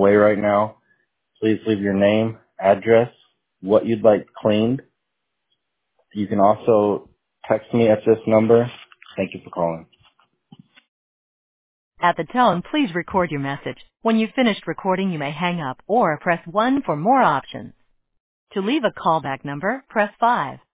away right now. Please leave your name, address, what you'd like cleaned. You can also text me at this number. Thank you for calling. At the tone, please record your message. When you've finished recording, you may hang up or press 1 for more options. To leave a callback number, press 5.